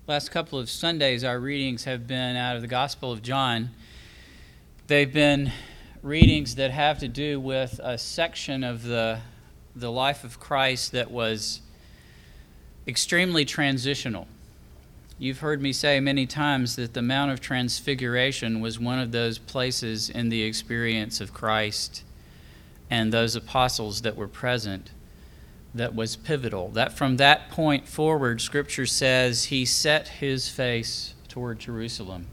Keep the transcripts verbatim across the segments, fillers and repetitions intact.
Last couple of Sundays, our readings have been out of the Gospel of John. They've been readings that have to do with a section of the, the life of Christ that was extremely transitional. You've heard me say many times that the Mount of Transfiguration was one of those places in the experience of Christ and those apostles that were present that was pivotal. That from that point forward, Scripture says he set his face toward Jerusalem.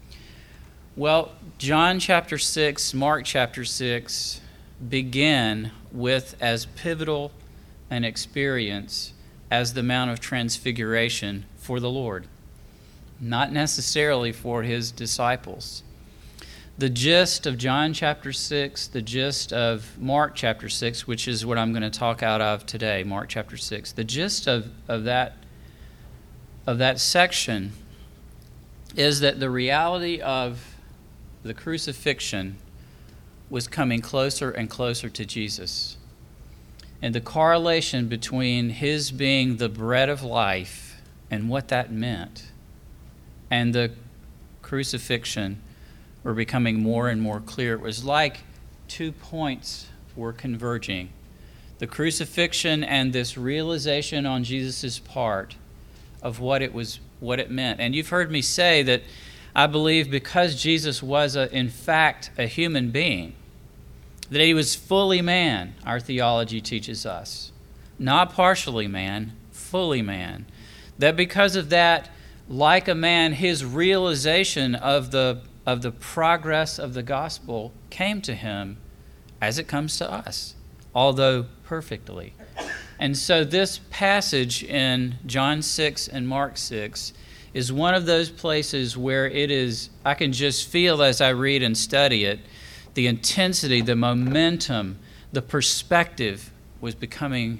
Well, John chapter six, Mark chapter six begin with as pivotal an experience as the Mount of Transfiguration for the Lord, not necessarily for his disciples. The gist of John chapter six, the gist of Mark chapter six, which is what I'm going to talk out of today, Mark chapter six, the gist of, of that of that section is that the reality of the crucifixion was coming closer and closer to Jesus. And the correlation between his being the bread of life and what that meant and the crucifixion were becoming more and more clear. It was like two points were converging. The crucifixion and this realization on Jesus' part of what it was, what it meant. And you've heard me say that I believe because Jesus was, a, in fact, a human being, that he was fully man, our theology teaches us. Not partially man, fully man. That because of that, like a man, his realization of the of the progress of the gospel came to him as it comes to us, although perfectly. And so this passage in John six and Mark six is one of those places where it is, I can just feel as I read and study it, the intensity, the momentum, the perspective was becoming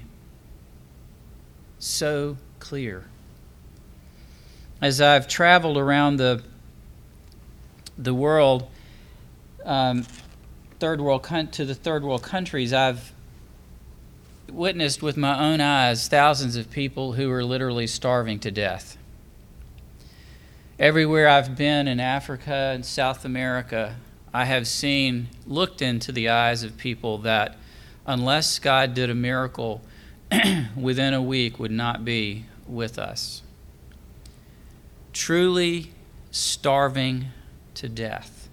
so clear. As I've traveled around the the world, um, third world to the third world countries, I've witnessed with my own eyes thousands of people who are literally starving to death. Everywhere I've been in Africa and South America, I have seen, looked into the eyes of people that, unless God did a miracle within a week, would not be with us. Truly starving to death.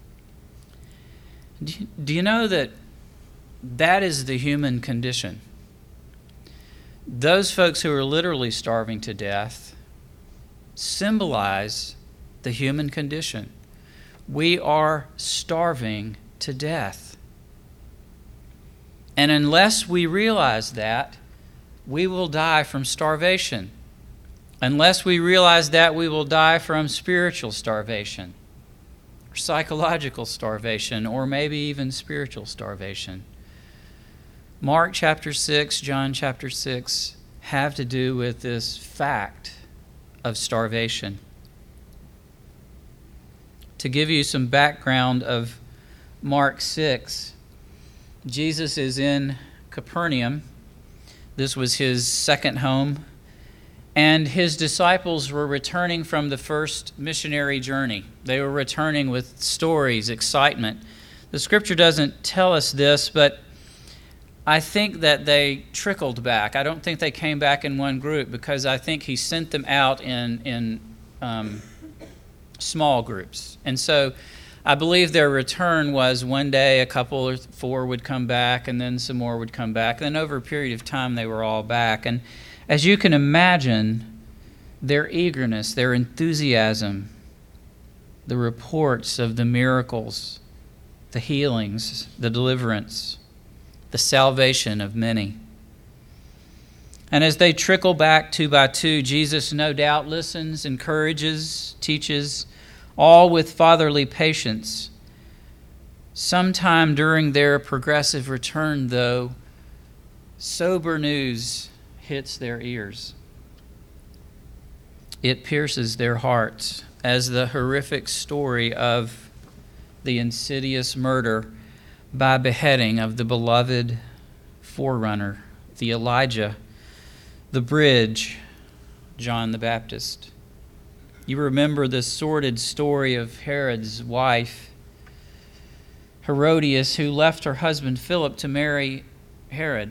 Do you, do you know that that is the human condition? Those folks who are literally starving to death symbolize the human condition. We are starving to death. And unless we realize that, we will die from starvation. Unless we realize that, we will die from spiritual starvation, or psychological starvation, or maybe even spiritual starvation. Mark chapter six, John chapter six have to do with this fact of starvation. To give you some background of Mark six, Jesus is in Capernaum. This was his second home. And his disciples were returning from the first missionary journey. They were returning with stories, excitement. The scripture doesn't tell us this, but I think that they trickled back. I don't think they came back in one group because I think he sent them out in, in um, small groups. And so I believe their return was one day a couple or four would come back and then some more would come back. And then over a period of time they were all back. And as you can imagine, their eagerness, their enthusiasm, the reports of the miracles, the healings, the deliverance, the salvation of many. And as they trickle back two by two, Jesus no doubt listens, encourages, teaches, all with fatherly patience. Sometime during their progressive return, though, sober news hits their ears. It pierces their hearts as the horrific story of the insidious murder by beheading of the beloved forerunner, the Elijah, the bridge, John the Baptist. You remember the sordid story of Herod's wife, Herodias, who left her husband Philip to marry Herod.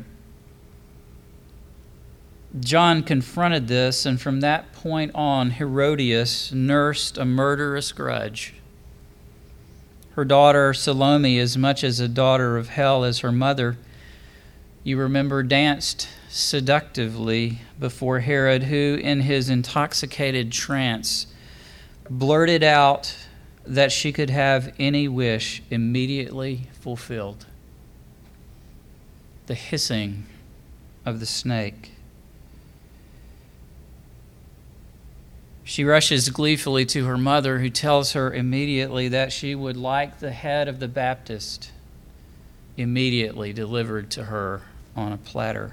John confronted this, and from that point on, Herodias nursed a murderous grudge. Her daughter Salome, as much as a daughter of hell as her mother, you remember, danced seductively before Herod, who, in his intoxicated trance, blurted out that she could have any wish immediately fulfilled. The hissing of the snake. She rushes gleefully to her mother, who tells her immediately that she would like the head of the Baptist immediately delivered to her on a platter.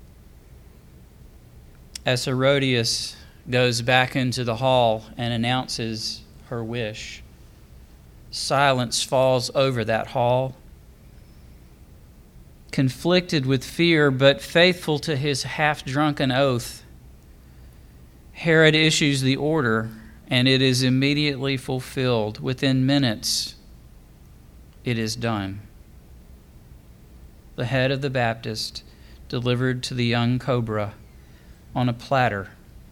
As Herodias goes back into the hall and announces her wish, silence falls over that hall. Conflicted with fear, but faithful to his half-drunken oath, Herod issues the order, and it is immediately fulfilled. Within minutes, it is done. The head of the Baptist delivered to the young cobra on a platter.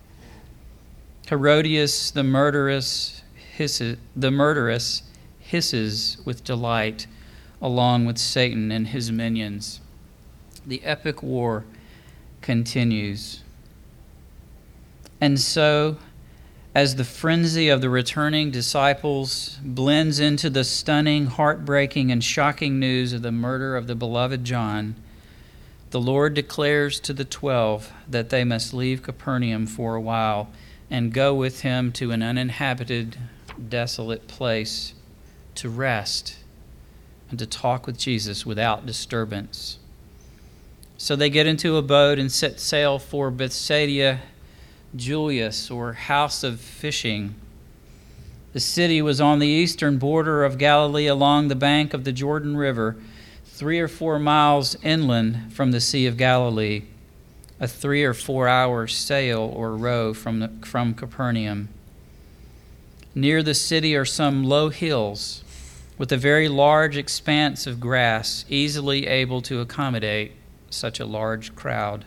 Herodias, the murderess, hisses, the murderess hisses with delight, along with Satan and his minions. The epic war continues. And so, as the frenzy of the returning disciples blends into the stunning, heartbreaking, and shocking news of the murder of the beloved John, the Lord declares to the twelve that they must leave Capernaum for a while and go with him to an uninhabited, desolate place to rest and to talk with Jesus without disturbance. So they get into a boat and set sail for Bethsaida Julius, or house of fishing. The city was on the eastern border of Galilee along the bank of the Jordan River, three or four miles inland from the Sea of Galilee, a three or four hour sail or row from, the, from Capernaum. Near the city are some low hills with a very large expanse of grass, easily able to accommodate such a large crowd.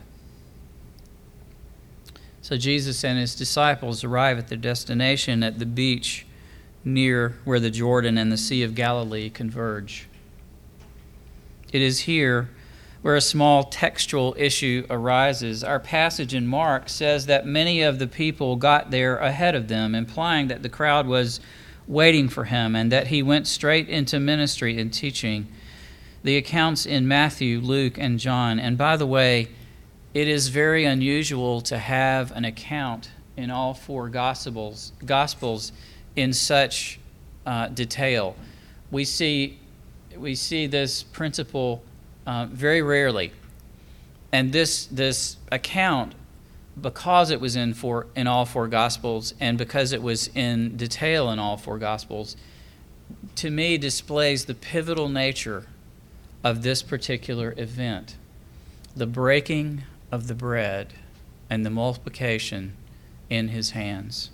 So Jesus and his disciples arrive at their destination at the beach near where the Jordan and the Sea of Galilee converge. It is here where a small textual issue arises. Our passage in Mark says that many of the people got there ahead of them, implying that the crowd was waiting for him and that he went straight into ministry and teaching. The accounts in Matthew, Luke, and John, and by the way, it is very unusual to have an account in all four Gospels, Gospels in such uh, detail. We see, we see this principle uh, very rarely. And this this account, because it was in four in all four Gospels and because it was in detail in all four Gospels, to me displays the pivotal nature of this particular event, the breaking of the bread and the multiplication in his hands.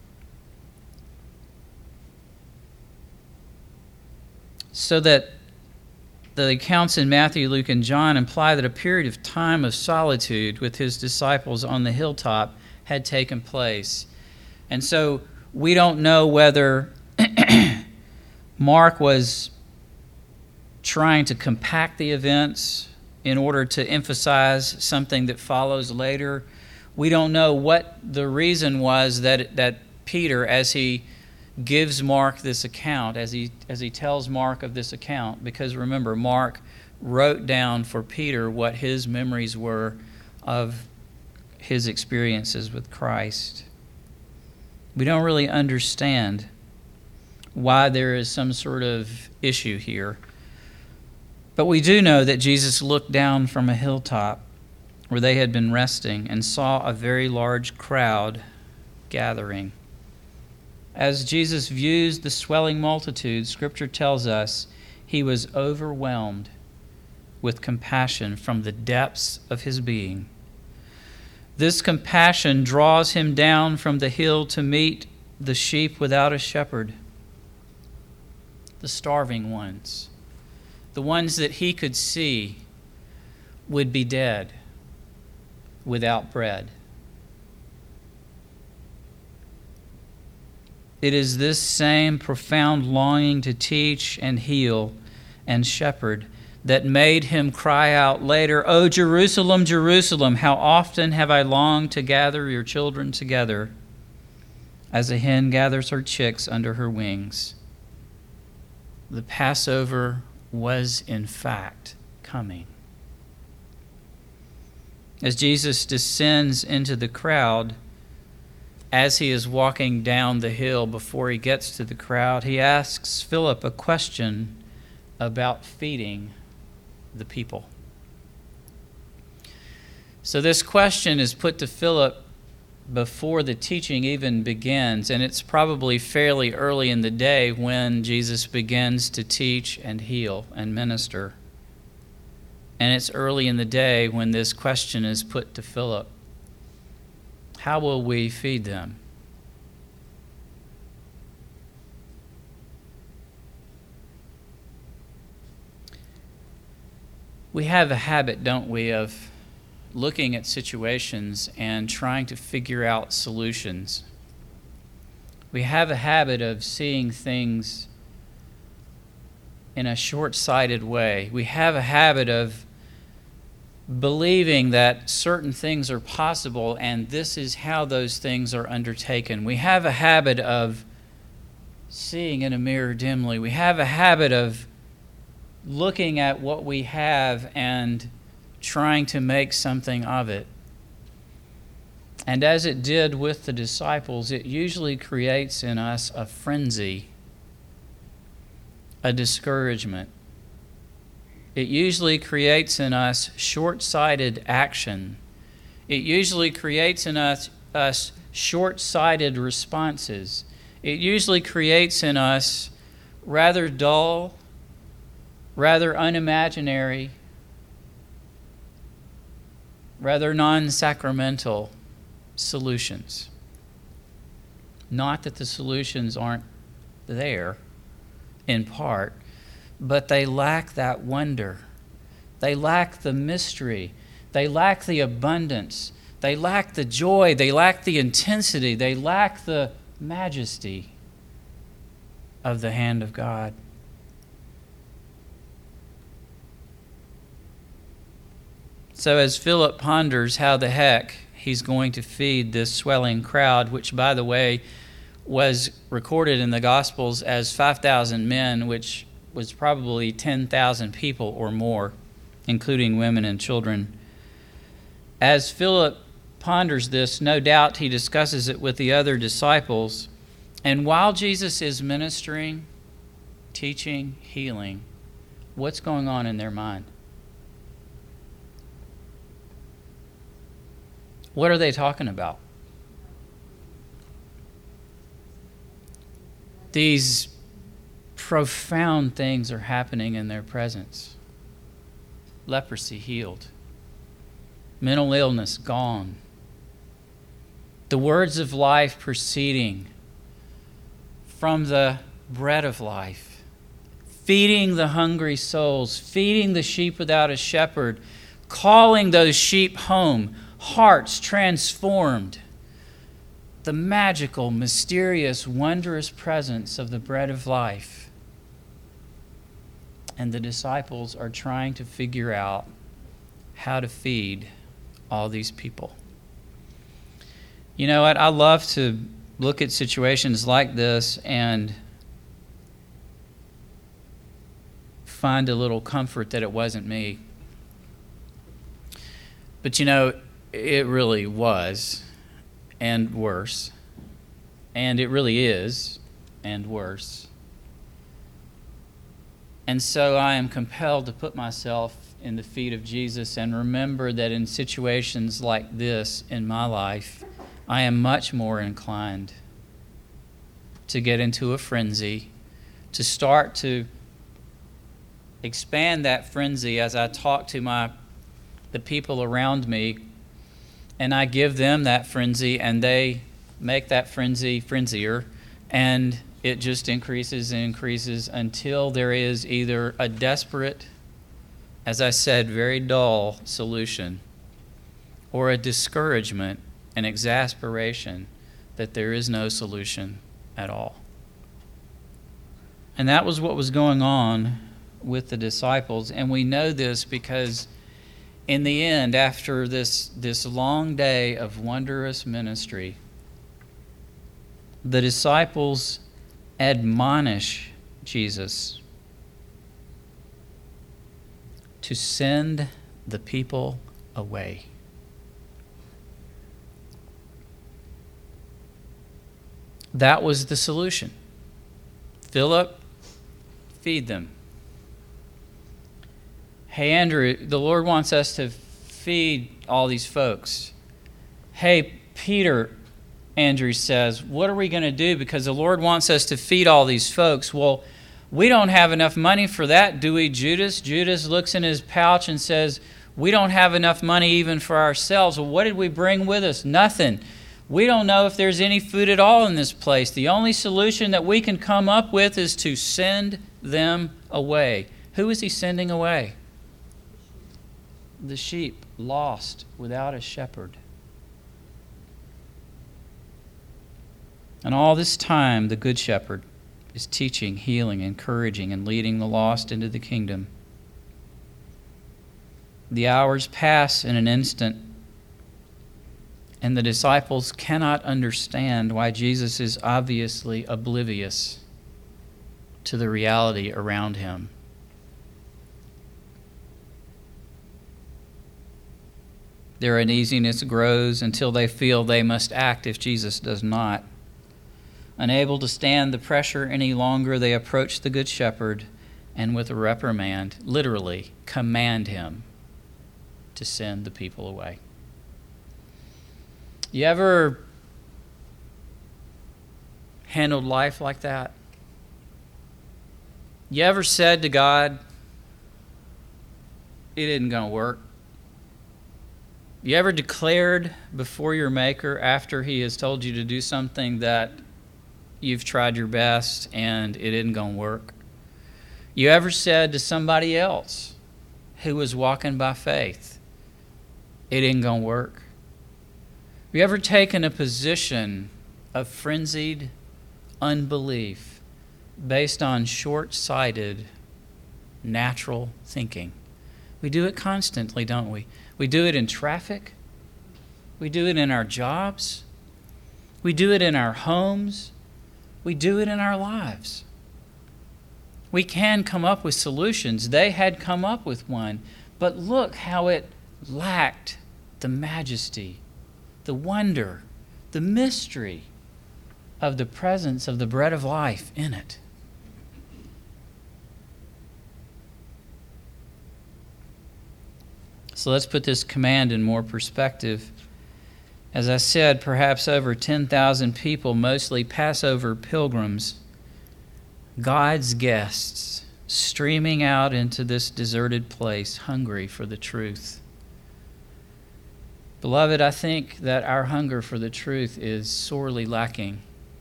So that the accounts in Matthew, Luke, and John imply that a period of time of solitude with his disciples on the hilltop had taken place. And so we don't know whether Mark was trying to compact the events in order to emphasize something that follows later. We don't know what the reason was that that Peter, as he gives Mark this account, as he as he tells Mark of this account, because remember, Mark wrote down for Peter what his memories were of his experiences with Christ. We don't really understand why there is some sort of issue here. But we do know that Jesus looked down from a hilltop where they had been resting and saw a very large crowd gathering. As Jesus views the swelling multitude, Scripture tells us he was overwhelmed with compassion from the depths of his being. This compassion draws him down from the hill to meet the sheep without a shepherd, the starving ones, the ones that he could see would be dead without bread. It is this same profound longing to teach and heal and shepherd that made him cry out later, "O Jerusalem, Jerusalem, how often have I longed to gather your children together as a hen gathers her chicks under her wings." The Passover was in fact coming. As Jesus descends into the crowd, as he is walking down the hill before he gets to the crowd, he asks Philip a question about feeding the people. So this question is put to Philip before the teaching even begins, and it's probably fairly early in the day when Jesus begins to teach and heal and minister. And it's early in the day when this question is put to Philip. How will we feed them? We have a habit, don't we, of looking at situations and trying to figure out solutions. We have a habit of seeing things in a short-sighted way. We have a habit of believing that certain things are possible and this is how those things are undertaken. We have a habit of seeing in a mirror dimly. We have a habit of looking at what we have and trying to make something of it. And as it did with the disciples, it usually creates in us a frenzy, a discouragement. It usually creates in us short-sighted action. It usually creates in us, us short-sighted responses. It usually creates in us rather dull, rather unimaginary, rather non-sacramental solutions. Not that the solutions aren't there, in part, but they lack that wonder. They lack the mystery. They lack the abundance. They lack the joy. They lack the intensity. They lack the majesty of the hand of God. So as Philip ponders how the heck he's going to feed this swelling crowd, which, by the way, was recorded in the Gospels as five thousand men, which was probably ten thousand people or more, including women and children. As Philip ponders this, no doubt he discusses it with the other disciples. And while Jesus is ministering, teaching, healing, what's going on in their mind? What are they talking about? These profound things are happening in their presence. Leprosy healed. Mental illness gone. The words of life proceeding from the bread of life. Feeding the hungry souls. Feeding the sheep without a shepherd. Calling those sheep home. Hearts transformed. The magical, mysterious, wondrous presence of the bread of life. And the disciples are trying to figure out how to feed all these people. You know what? I love to look at situations like this and find a little comfort that it wasn't me. But you know, it really was, and worse. And it really is, and worse. And so I am compelled to put myself in the feet of Jesus and remember that in situations like this in my life, I am much more inclined to get into a frenzy, to start to expand that frenzy as I talk to my the people around me, and I give them that frenzy, and they make that frenzy frenzier, and it just increases and increases until there is either a desperate, as I said, very dull solution, or a discouragement, an exasperation that there is no solution at all. And that was what was going on with the disciples. And we know this because in the end, after this, this long day of wondrous ministry, the disciples admonish Jesus to send the people away. That was the solution. Philip, feed them. Hey, Andrew, the Lord wants us to feed all these folks. Hey, Peter, Andrew says, what are we going to do? Because the Lord wants us to feed all these folks. Well, we don't have enough money for that, do we, Judas? Judas looks in his pouch and says, we don't have enough money even for ourselves. Well, what did we bring with us? Nothing. We don't know if there's any food at all in this place. The only solution that we can come up with is to send them away. Who is he sending away? The sheep, lost without a shepherd. And all this time, the Good Shepherd is teaching, healing, encouraging, and leading the lost into the kingdom. The hours pass in an instant, and the disciples cannot understand why Jesus is obviously oblivious to the reality around him. Their uneasiness grows until they feel they must act if Jesus does not. Unable to stand the pressure any longer, they approach the Good Shepherd and with a reprimand, literally command him to send the people away. You ever handled life like that? You ever said to God, it isn't going to work? You ever declared before your Maker after he has told you to do something that you've tried your best and it isn't going to work? You ever said to somebody else who was walking by faith, it isn't going to work? Have you ever taken a position of frenzied unbelief based on short-sighted natural thinking? We do it constantly, don't we? We do it in traffic. We do it in our jobs. We do it in our homes. We do it in our lives. We can come up with solutions. They had come up with one, but look how it lacked the majesty, the wonder, the mystery of the presence of the bread of life in it. So let's put this command in more perspective. As I said, perhaps over ten thousand people, mostly Passover pilgrims, God's guests, streaming out into this deserted place, hungry for the truth. Beloved, I think that our hunger for the truth is sorely lacking.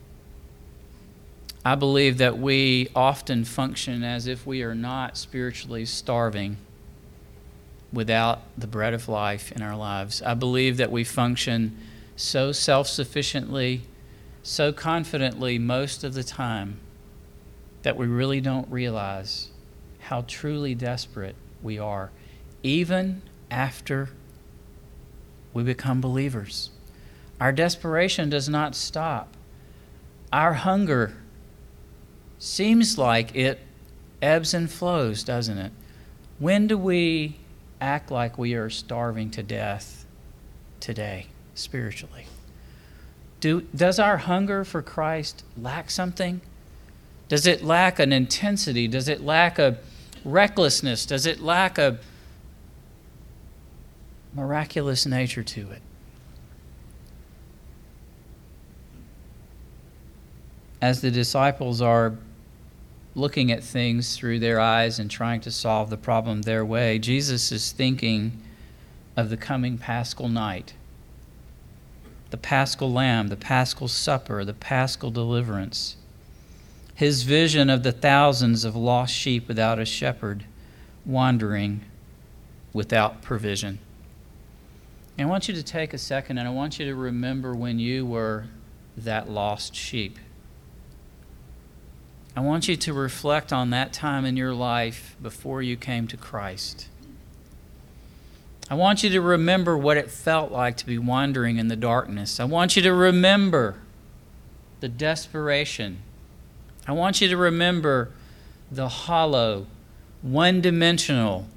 I believe that we often function as if we are not spiritually starving without the bread of life in our lives. I believe that we function so self-sufficiently, so confidently most of the time that we really don't realize how truly desperate we are, even after we become believers. Our desperation does not stop. Our hunger seems like it ebbs and flows, doesn't it? When do we act like we are starving to death today, spiritually? Do, does our hunger for Christ lack something? Does it lack an intensity? Does it lack a recklessness? Does it lack a miraculous nature to it? As the disciples are looking at things through their eyes and trying to solve the problem their way, Jesus is thinking of the coming Paschal night the Paschal Lamb, the Paschal Supper, the Paschal deliverance. His vision of the thousands of lost sheep without a shepherd, wandering without provision. And I want you to take a second and I want you to remember when you were that lost sheep. I want you to reflect on that time in your life before you came to Christ. I want you to remember what it felt like to be wandering in the darkness. I want you to remember the desperation. I want you to remember the hollow, one-dimensional,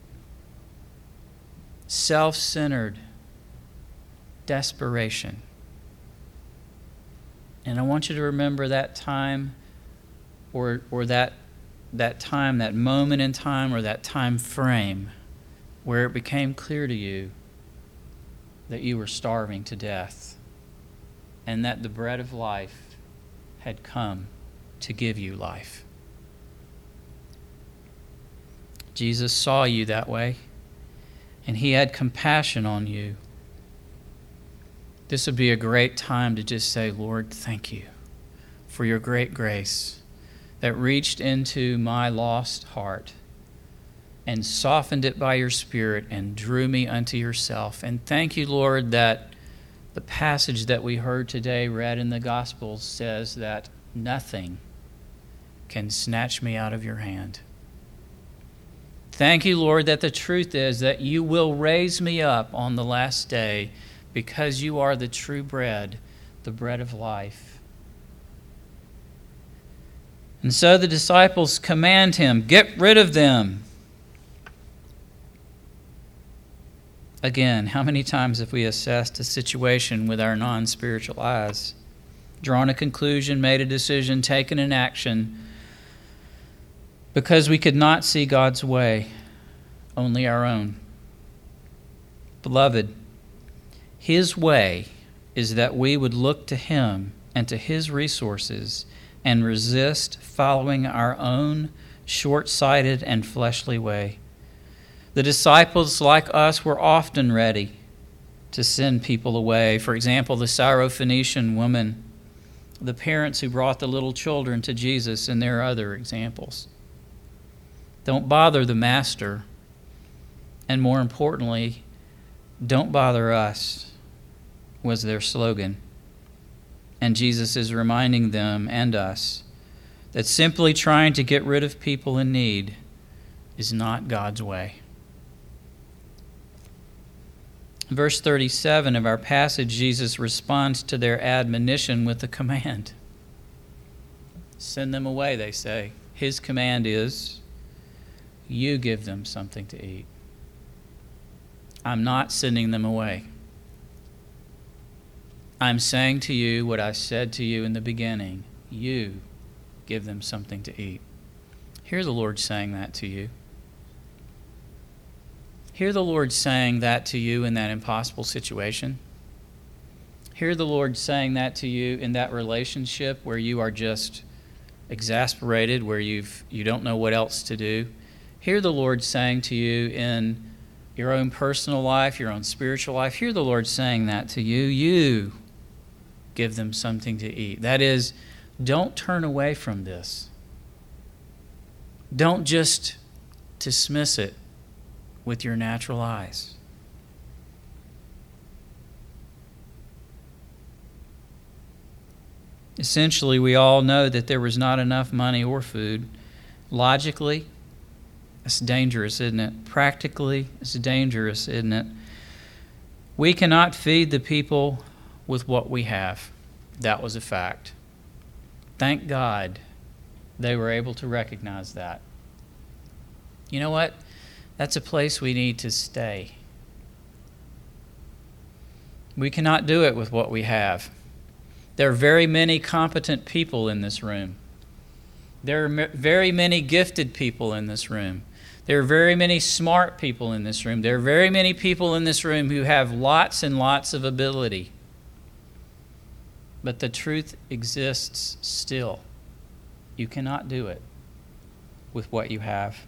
self-centered desperation. And I want you to remember that time or or that that time, that moment in time or that time frame where it became clear to you that you were starving to death and that the bread of life had come to give you life. Jesus saw you that way, and he had compassion on you. This would be a great time to just say, Lord, thank you for your great grace that reached into my lost heart and softened it by your Spirit and drew me unto yourself. And thank you, Lord, that the passage that we heard today read in the Gospels says that nothing can snatch me out of your hand. Thank you, Lord, that the truth is that you will raise me up on the last day because you are the true bread, the bread of life. And so the disciples command him, get rid of them. Again, how many times have we assessed a situation with our non-spiritual eyes, drawn a conclusion, made a decision, taken an action, because we could not see God's way, only our own? Beloved, his way is that we would look to him and to his resources and resist following our own short-sighted and fleshly way. The disciples, like us, were often ready to send people away. For example, the Syrophoenician woman, the parents who brought the little children to Jesus, and there are other examples. Don't bother the master, and more importantly, don't bother us, was their slogan. And Jesus is reminding them and us that simply trying to get rid of people in need is not God's way. Verse thirty-seven of our passage, Jesus responds to their admonition with a command. Send them away, they say. His command is, you give them something to eat. I'm not sending them away. I'm saying to you what I said to you in the beginning. You give them something to eat. Hear the Lord saying that to you. Hear the Lord saying that to you in that impossible situation. Hear the Lord saying that to you in that relationship where you are just exasperated, where you've, you don't know what else to do. Hear the Lord saying to you in your own personal life, your own spiritual life. Hear the Lord saying that to you. You give them something to eat. That is, don't turn away from this. Don't just dismiss it with your natural eyes. Essentially, we all know that there was not enough money or food. Logically, it's dangerous, isn't it? Practically, it's dangerous, isn't it? We cannot feed the people with what we have. That was a fact. Thank God they were able to recognize that. You know what? That's a place we need to stay. We cannot do it with what we have. There are very many competent people in this room. There are very many gifted people in this room. There are very many smart people in this room. There are very many people in this room who have lots and lots of ability. But the truth exists still. You cannot do it with what you have.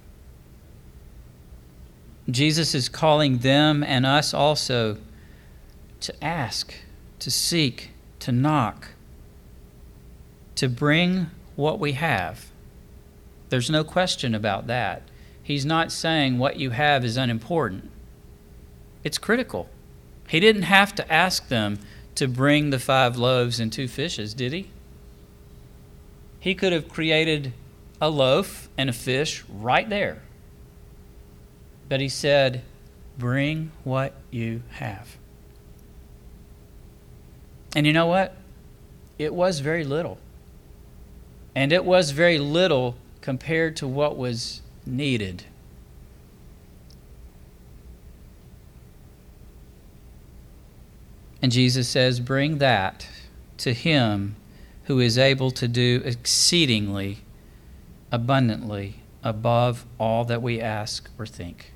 Jesus is calling them and us also to ask to seek, to knock, to bring what we have. There's no question about that. He's not saying what you have is unimportant. It's critical. He didn't have to ask them to bring the five loaves and two fishes, did he? He could have created a loaf and a fish right there. But he said, bring what you have. And you know what? It was very little. And it was very little compared to what was needed. And Jesus says, bring that to him who is able to do exceedingly abundantly above all that we ask or think.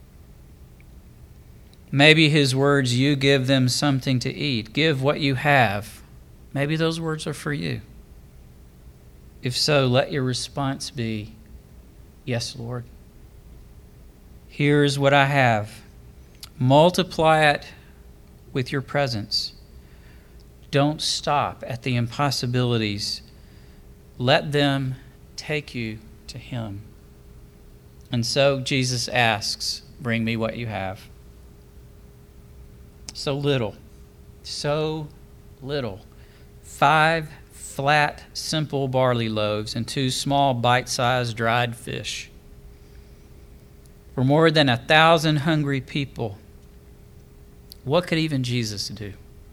Maybe his words, you give them something to eat. Give what you have. Maybe those words are for you. If so, let your response be, yes, Lord. Here's what I have. Multiply it with your presence. Don't stop at the impossibilities. Let them take you to him. And so Jesus asks, bring me what you have. So little, so little. Five flat, simple barley loaves and two small, bite-sized dried fish. For more than a thousand hungry people. What could even Jesus do?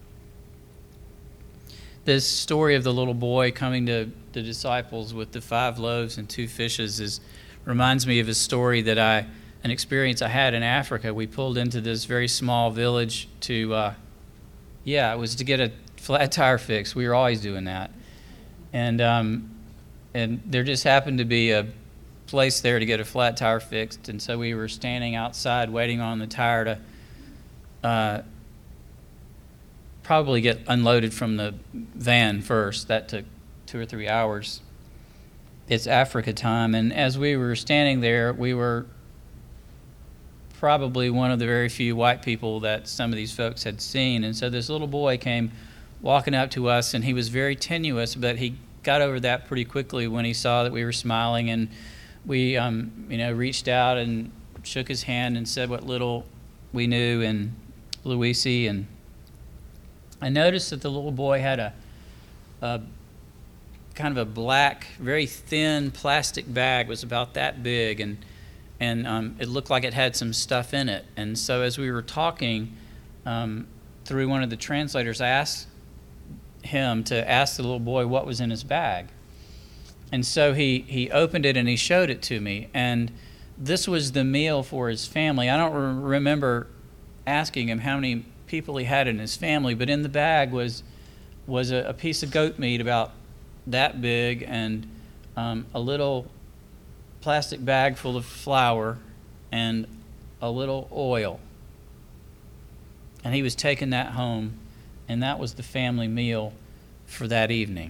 This story of the little boy coming to the disciples with the five loaves and two fishes is reminds me of a story that I, an experience I had in Africa. We pulled into this very small village to, uh, yeah, it was to get a flat tire fix. We were always doing that. And um, and there just happened to be a place there to get a flat tire fixed. And so we were standing outside waiting on the tire to uh, probably get unloaded from the van first. That took two or three hours. It's Africa time. And as we were standing there, we were probably one of the very few white people that some of these folks had seen. And so this little boy came walking up to us, and he was very tenuous, but he got over that pretty quickly when he saw that we were smiling. And we, um, you know, reached out and shook his hand and said what little we knew in Luisi. And I noticed that the little boy had a, a kind of a black, very thin plastic bag. It was about that big, and and um, it looked like it had some stuff in it. And so as we were talking um, through one of the translators, I asked him to ask the little boy what was in his bag. And so he, he opened it and he showed it to me. And this was the meal for his family. I don't re- remember asking him how many people he had in his family, but in the bag was was a, a piece of goat meat about that big, and um, a little plastic bag full of flour and a little oil. And he was taking that home, and that was the family meal for that evening.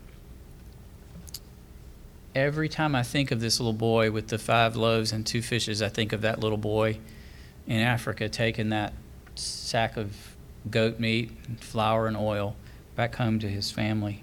Every time I think of this little boy with the five loaves and two fishes, I think of that little boy in Africa taking that sack of goat meat and flour and oil back home to his family.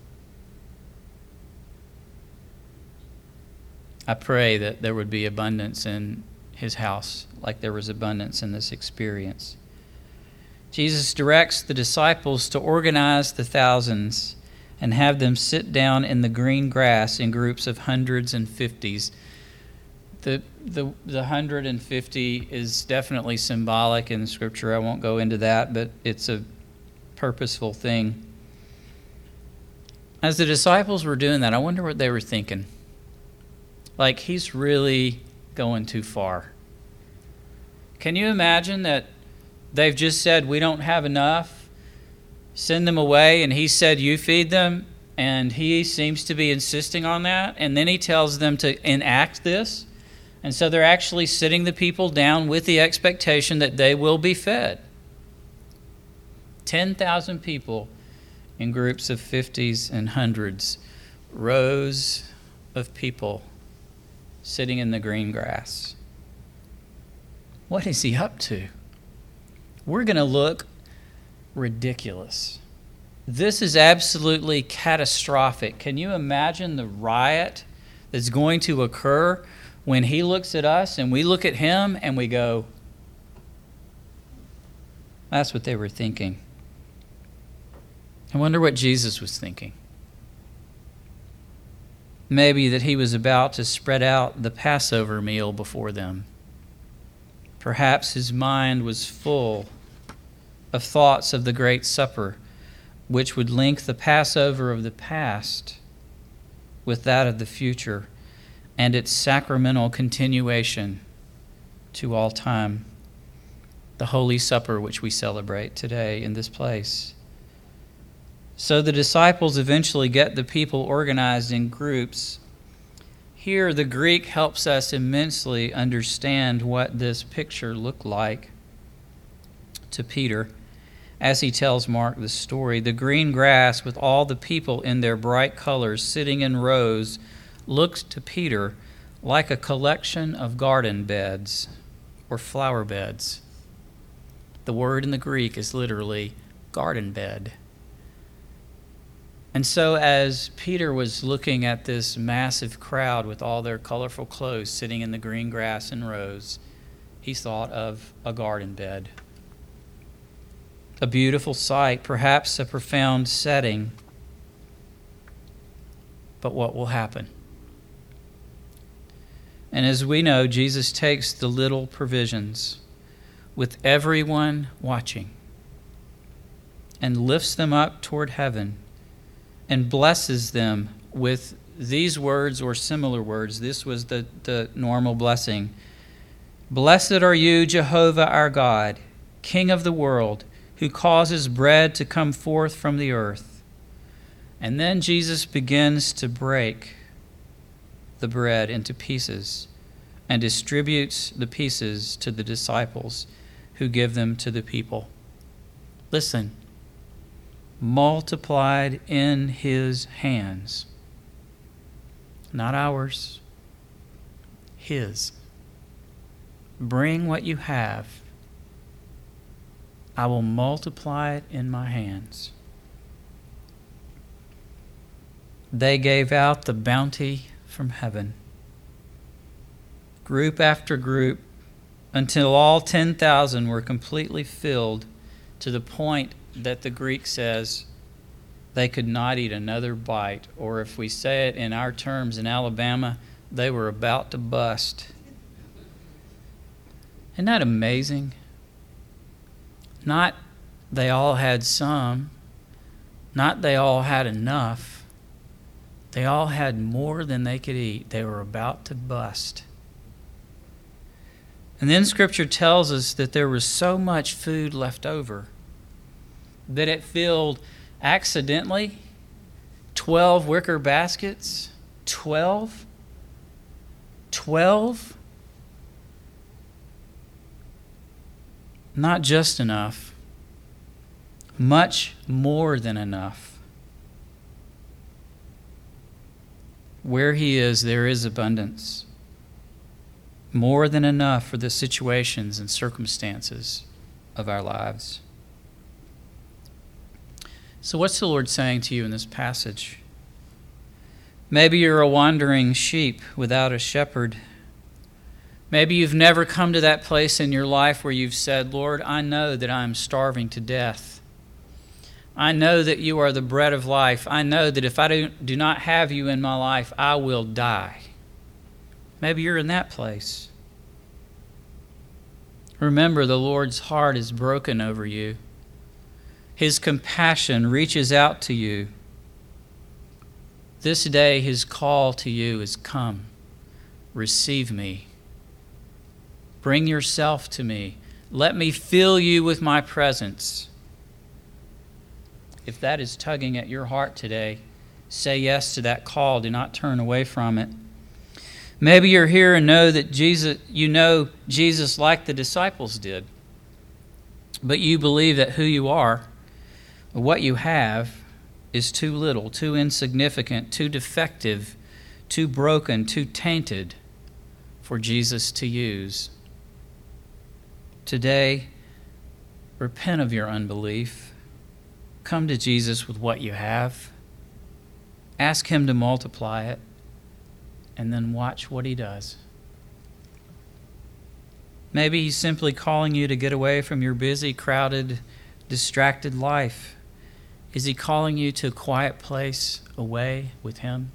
I pray that there would be abundance in his house like there was abundance in this experience. Jesus directs the disciples to organize the thousands and have them sit down in the green grass in groups of hundreds and fifties. The the the hundred and fifty is definitely symbolic in Scripture. I won't go into that, but it's a purposeful thing. As the disciples were doing that, I wonder what they were thinking. Like, he's really going too far. Can you imagine that they've just said, we don't have enough, send them away, and he said, you feed them, and he seems to be insisting on that, and then he tells them to enact this, and so they're actually sitting the people down with the expectation that they will be fed. ten thousand people in groups of fifties and hundreds, rows of people sitting in the green grass. What is he up to? We're going to look ridiculous. This is absolutely catastrophic. Can you imagine the riot that's going to occur when he looks at us and we look at him and we go, that's what they were thinking. I wonder what Jesus was thinking. Maybe that he was about to spread out the Passover meal before them. Perhaps his mind was full of thoughts of the Great Supper, which would link the Passover of the past with that of the future and its sacramental continuation to all time. The Holy Supper, which we celebrate today in this place. So the disciples eventually get the people organized in groups. Here, the Greek helps us immensely understand what this picture looked like to Peter as he tells Mark the story. The green grass with all the people in their bright colors sitting in rows looked to Peter like a collection of garden beds or flower beds. The word in the Greek is literally garden bed. And so as Peter was looking at this massive crowd with all their colorful clothes sitting in the green grass in rows, he thought of a garden bed. A beautiful sight, perhaps a profound setting. But what will happen? And as we know, Jesus takes the little provisions with everyone watching and lifts them up toward heaven and blesses them with these words or similar words. This was the, the normal blessing. Blessed are you, Jehovah our God, King of the world, who causes bread to come forth from the earth. And then Jesus begins to break the bread into pieces and distributes the pieces to the disciples who give them to the people. Listen. Multiplied in his hands. Not ours. His. Bring what you have. I will multiply it in my hands. They gave out the bounty from heaven, group after group, until all ten thousand were completely filled to the point that the Greek says they could not eat another bite, or if we say it in our terms in Alabama, they were about to bust. Isn't that amazing? Not they all had some, not they all had enough. They all had more than they could eat. They were about to bust. And then Scripture tells us that there was so much food left over that it filled accidentally twelve wicker baskets. Twelve? Twelve? Not just enough. Much more than enough. Where He is, there is abundance. More than enough for the situations and circumstances of our lives. So what's the Lord saying to you in this passage? Maybe you're a wandering sheep without a shepherd. Maybe you've never come to that place in your life where you've said, Lord, I know that I'm starving to death. I know that you are the bread of life. I know that if I do, do not have you in my life, I will die. Maybe you're in that place. Remember, the Lord's heart is broken over you. His compassion reaches out to you. This day, His call to you is, come, receive me. Bring yourself to me. Let me fill you with my presence. If that is tugging at your heart today, say yes to that call. Do not turn away from it. Maybe you're here and know that Jesus, you know Jesus like the disciples did, but you believe that who you are, what you have, is too little, too insignificant, too defective, too broken, too tainted for Jesus to use. Today, repent of your unbelief. come to Jesus with what you have. Ask him to multiply it, and then watch what he does. Maybe he's simply calling you to get away from your busy, crowded, distracted life. Is he calling you to a quiet place away with him?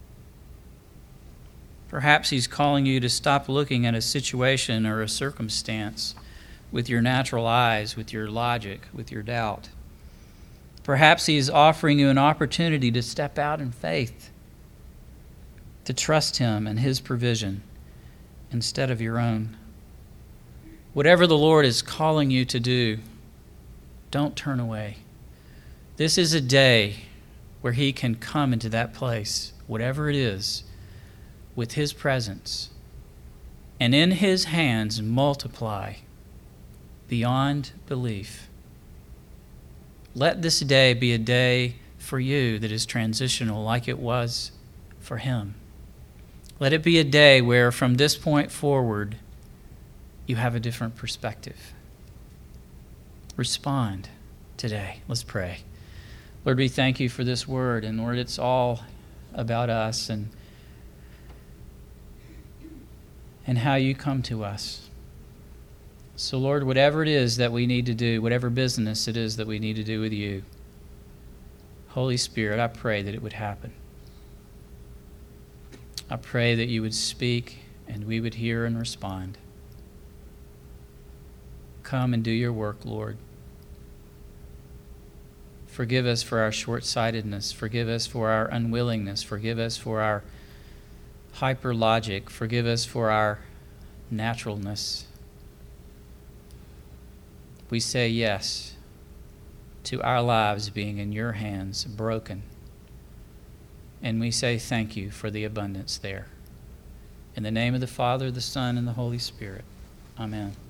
Perhaps he's calling you to stop looking at a situation or a circumstance with your natural eyes, with your logic, with your doubt. Perhaps he is offering you an opportunity to step out in faith, to trust him and his provision instead of your own. Whatever the Lord is calling you to do, don't turn away. This is a day where he can come into that place, whatever it is, with his presence, and in his hands multiply beyond belief. Let this day be a day for you that is transitional like it was for him. Let it be a day where from this point forward you have a different perspective. Respond today. Let's pray. Lord, we thank you for this word, and Lord, it's all about us and and how you come to us. So, Lord, whatever it is that we need to do, whatever business it is that we need to do with you, Holy Spirit, I pray that it would happen. I pray that you would speak and we would hear and respond. Come and do your work, Lord. Forgive us for our short-sightedness. Forgive us for our unwillingness. Forgive us for our hyper logic. Forgive us for our naturalness. We say yes to our lives being in your hands, broken. And we say thank you for the abundance there. In the name of the Father, the Son, and the Holy Spirit. Amen.